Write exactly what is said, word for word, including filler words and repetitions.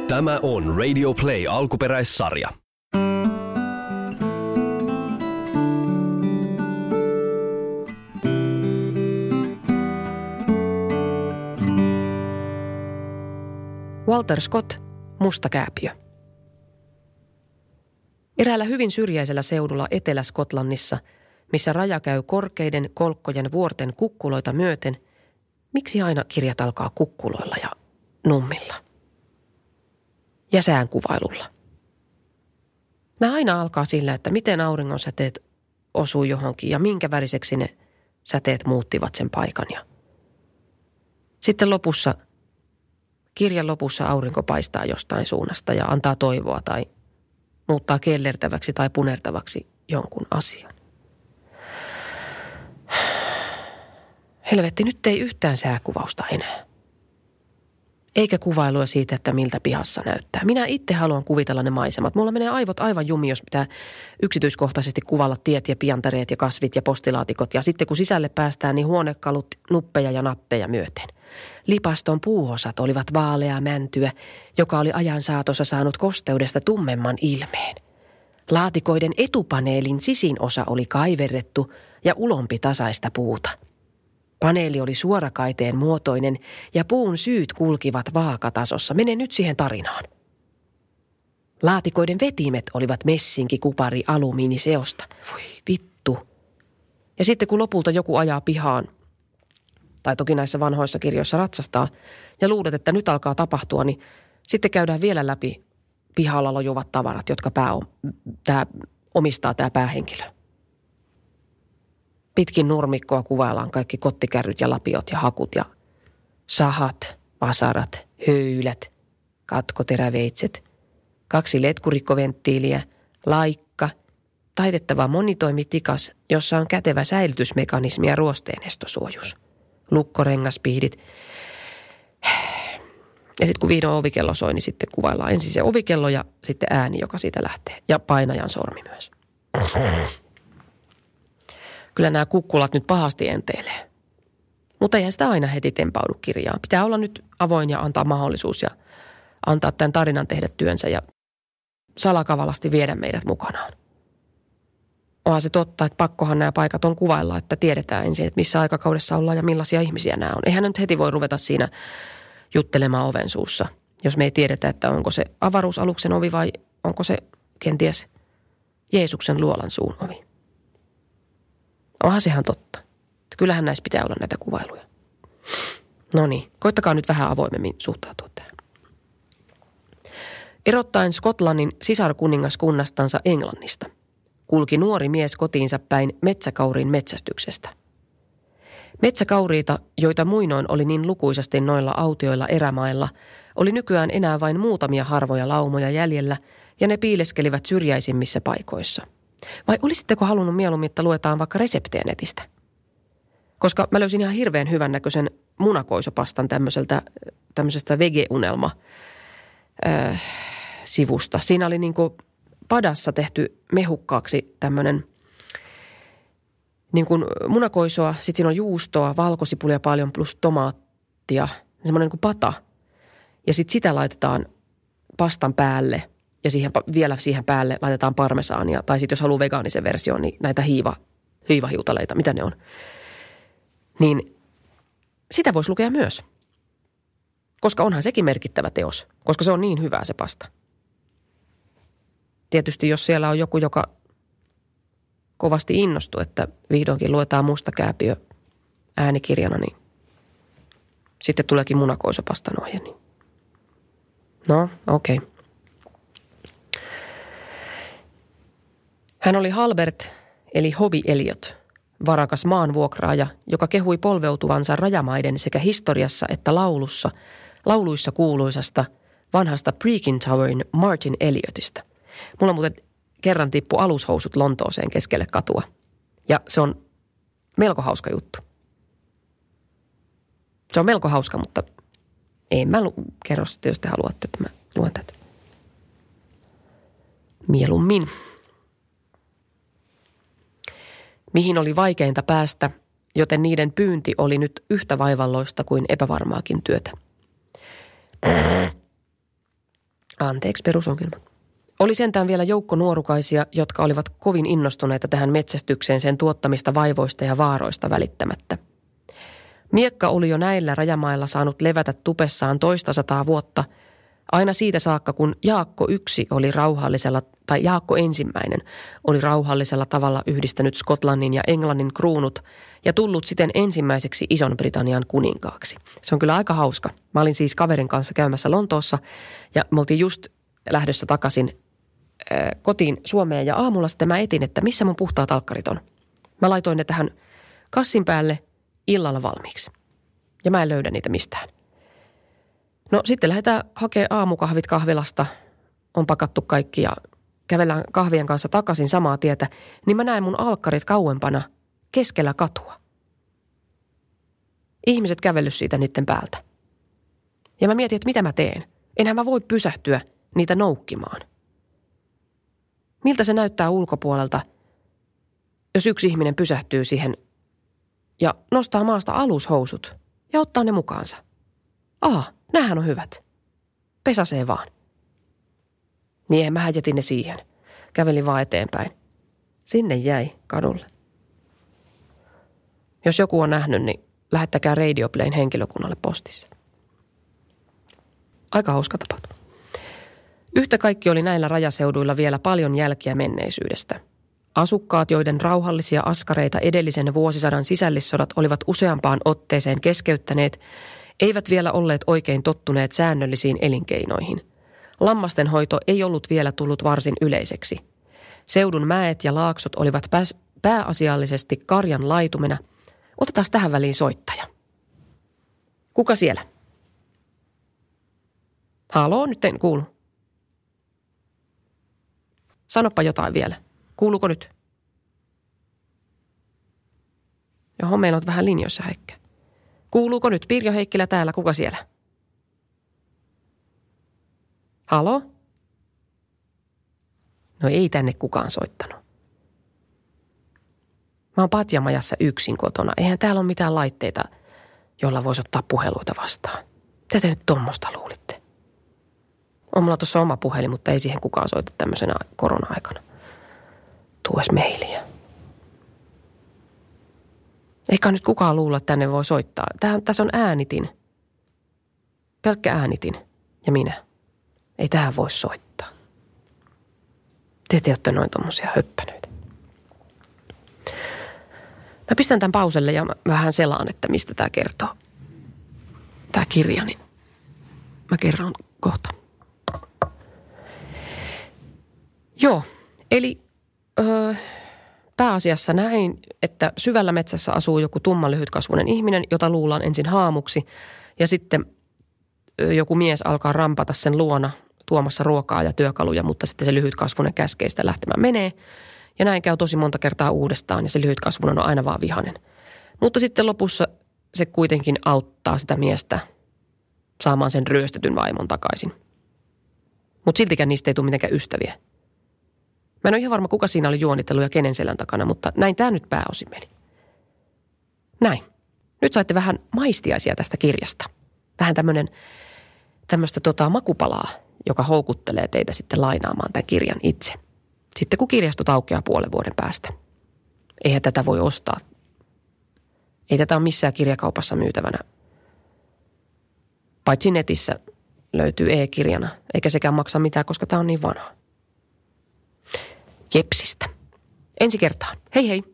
Tämä on Radio Play alkuperäissarja. Walter Scott, Musta kääpiö. Eräällä hyvin syrjäisellä seudulla Etelä-Skotlannissa, missä raja käy korkeiden kolkkojen vuorten kukkuloita myöten, miksi aina kirjat alkaa kukkuloilla ja nummilla? Ja säänkuvailulla. Nämä aina alkaa sillä, että miten auringon säteet osuu johonkin ja minkä väriseksi ne säteet muuttivat sen paikan. Ja sitten lopussa, kirjan lopussa aurinko paistaa jostain suunnasta ja antaa toivoa tai muuttaa kellertäväksi tai punertavaksi jonkun asian. Helvetti, nyt ei yhtään sääkuvausta enää. Eikä kuvailua siitä, että miltä pihassa näyttää. Minä itse haluan kuvitella ne maisemat. Mulla menee aivot aivan jumiin, jos pitää yksityiskohtaisesti kuvailla tiet ja piantareet ja kasvit ja postilaatikot. Ja sitten kun sisälle päästään, niin huonekalut nuppeja ja nappeja myöten. Lipaston puuosat olivat vaaleaa mäntyä, joka oli ajan saatossa saanut kosteudesta tummemman ilmeen. Laatikoiden etupaneelin sisin osa oli kaiverrettu ja ulompi tasaista puuta. Paneeli oli suorakaiteen muotoinen ja puun syyt kulkivat vaakatasossa. Mene nyt siihen tarinaan. Laatikoiden vetimet olivat messinki, kupari, alumiiniseosta. Voi vittu. Ja sitten kun lopulta joku ajaa pihaan, tai toki näissä vanhoissa kirjoissa ratsastaa, ja luulet, että nyt alkaa tapahtua, niin sitten käydään vielä läpi pihalla lojuvat tavarat, jotka pää on, tää, omistaa tämä päähenkilö. Pitkin nurmikkoa kuvaillaan kaikki kottikärryt ja lapiot ja hakut ja sahat, vasarat, höylät, katkoteräveitset, kaksi letkurikkoventtiiliä, laikka, taitettava monitoimitikas, jossa on kätevä säilytysmekanismi ja ruosteenestosuojus, lukkorengaspihdit. Ja sitten kun vihdoin ovikello soi, niin sitten kuvaillaan ensin se ovikello ja sitten ääni, joka siitä lähtee. Ja painajan sormi myös. Kyllä nämä kukkulat nyt pahasti enteilee. Mutta eihän sitä aina heti tempaudu kirjaan. Pitää olla nyt avoin ja antaa mahdollisuus ja antaa tämän tarinan tehdä työnsä ja salakavalasti viedä meidät mukanaan. Onhan se totta, että pakkohan nämä paikat on kuvailla, että tiedetään ensin, että missä aikakaudessa ollaan ja millaisia ihmisiä nämä on. Eihän nyt heti voi ruveta siinä juttelemaan oven suussa, jos me ei tiedetä, että onko se avaruusaluksen ovi vai onko se kenties Jeesuksen luolan suun ovi. Onhan se ihan totta. Kyllähän näissä pitää olla näitä kuvailuja. No niin, koittakaa nyt vähän avoimemmin suhtautua tähän. Erottaen Skotlannin sisarkuningaskunnastansa Englannista kulki nuori mies kotiinsa päin metsäkauriin metsästyksestä. Metsäkauriita, joita muinoin oli niin lukuisasti noilla autioilla erämailla, oli nykyään enää vain muutamia harvoja laumoja jäljellä ja ne piileskelivät syrjäisimmissä paikoissa. Vai olisitteko halunnut mieluummin, että luetaan vaikka reseptejä netistä? Koska mä löysin ihan hirveän hyvän näköisen munakoisopastan tämmöiseltä, tämmöisestä vegeunelma äh, sivusta. Siinä oli niinku padassa tehty mehukkaaksi tämmöinen niin kuin munakoisoa, sitten siinä on juustoa, valkosipulia paljon plus tomaattia, semmoinen niin kuin pata. Ja sitten sitä laitetaan pastan päälle ja siihen, vielä siihen päälle laitetaan parmesaania. Tai sitten jos haluaa vegaanisen version, niin näitä hiiva, hiivahiutaleita, mitä ne on. Niin sitä voisi lukea myös. Koska onhan sekin merkittävä teos, koska se on niin hyvää se pasta. Tietysti jos siellä on joku, joka kovasti innostuu, että vihdoinkin luetaan Musta kääpiö äänikirjana, niin sitten tuleekin munakoisopastan ohje. Niin. No, okei. Okay. Hän oli Halbert, eli Hobby Elliot, varakas maanvuokraaja, joka kehui polveutuvansa rajamaiden sekä historiassa että laulussa, lauluissa kuuluisasta vanhasta Brechin Towerin Martin Elliotista. Mulla muuten kerran tippui alushousut Lontooseen keskelle katua. Ja se on melko hauska juttu. Se on melko hauska, mutta en mä lu- kerro sitä, jos te haluatte, että mä luen tätä. Mieluummin. Mihin oli vaikeinta päästä, joten niiden pyynti oli nyt yhtä vaivalloista kuin epävarmaakin työtä. Anteeksi, perusongelma. Oli sentään vielä joukko nuorukaisia, jotka olivat kovin innostuneita tähän metsästykseen sen tuottamista vaivoista ja vaaroista välittämättä. Miekka oli jo näillä rajamailla saanut levätä tupessaan toista sataa vuotta, aina siitä saakka, kun Jaakko yksi oli rauhallisella, tai Jaakko ensimmäinen oli rauhallisella tavalla yhdistänyt Skotlannin ja Englannin kruunut ja tullut siten ensimmäiseksi Ison-Britannian kuninkaaksi. Se on kyllä aika hauska. Mä olin siis kaverin kanssa käymässä Lontoossa ja me oltiin just lähdössä takaisin äh, kotiin Suomeen ja aamulla sitten mä etin, että missä mun puhtaat alkkarit on. Mä laitoin ne tähän kassin päälle illalla valmiiksi ja mä en löydä niitä mistään. No sitten lähdetään hakemaan aamukahvit kahvilasta, on pakattu kaikki ja kävellään kahvien kanssa takaisin samaa tietä, niin mä näen mun alkkarit kauempana keskellä katua. Ihmiset kävellyt siitä niiden päältä. Ja mä mietin, että mitä mä teen. Enhän mä voi pysähtyä niitä noukkimaan. Miltä se näyttää ulkopuolelta, jos yksi ihminen pysähtyy siihen ja nostaa maasta alushousut ja ottaa ne mukaansa. Aha, näähän on hyvät. Pesasee vaan. Niin mä jätin ne siihen. Kävelin vaan eteenpäin. Sinne jäi kadulle. Jos joku on nähnyt, niin lähettäkää Radio Playn henkilökunnalle postissa. Aika hauska tapahtuma. Yhtä kaikki oli näillä rajaseuduilla vielä paljon jälkiä menneisyydestä. Asukkaat, joiden rauhallisia askareita edellisen vuosisadan sisällissodat olivat useampaan otteeseen keskeyttäneet, eivät vielä olleet oikein tottuneet säännöllisiin elinkeinoihin. Lammastenhoito ei ollut vielä tullut varsin yleiseksi. Seudun mäet ja laaksot olivat pääs, pääasiallisesti karjan laitumena. Otetaan tähän väliin soittaja. Kuka siellä? Haloo, nyt en kuulu. Sanoppa jotain vielä. Kuuluuko nyt? Johon meillä on vähän linjoissa häikkä. Kuuluuko nyt? Pirjo Heikkilä täällä. Kuka siellä? Haloo? No ei tänne kukaan soittanut. Mä oon patjamajassa yksin kotona. Eihän täällä ole mitään laitteita, jolla voisi ottaa puheluita vastaan. Mitä te nyt tommosta luulitte? On mulla tuossa oma puhelin, mutta ei siihen kukaan soita tämmöisenä korona-aikana. Tuu edes mailia. Eikä nyt kukaan luulla, että tänne voi soittaa. Tähän, tässä on äänitin. Pelkkä äänitin. Ja minä. Ei tähän voi soittaa. Te te olette noin tommosia höppänöitä. Mä pistän tämän pauselle ja mä vähän selaan, että mistä tää kertoo. Tää kirja, niin mä kerron kohta. Joo, eli öö, pääasiassa näin, että syvällä metsässä asuu joku tumman lyhytkasvuinen ihminen, jota luullaan ensin haamuksi. Ja sitten öö, joku mies alkaa rampata sen luona tuomassa ruokaa ja työkaluja, mutta sitten se lyhytkasvuinen käskee sitä lähtemään menee. Ja näin käy tosi monta kertaa uudestaan ja se lyhytkasvuinen on aina vaan vihainen. Mutta sitten lopussa se kuitenkin auttaa sitä miestä saamaan sen ryöstetyn vaimon takaisin. Mutta siltikään niistä ei tule mitenkään ystäviä. Mä en ole ihan varma, kuka siinä oli juonitellut ja kenen selän takana, mutta näin tämä nyt pääosin meni. Näin. Nyt saitte vähän maistiaisia tästä kirjasta. Vähän tämmöinen, tämmöistä tota makupalaa, joka houkuttelee teitä sitten lainaamaan tämän kirjan itse. Sitten kun kirjastot aukeaa puolen vuoden päästä. Eihän tätä voi ostaa. Ei tätä ole missään kirjakaupassa myytävänä. Paitsi netissä löytyy e-kirjana, eikä sekään maksa mitään, koska tämä on niin vanha. Jepsistä. Ensi kertaan. Hei hei.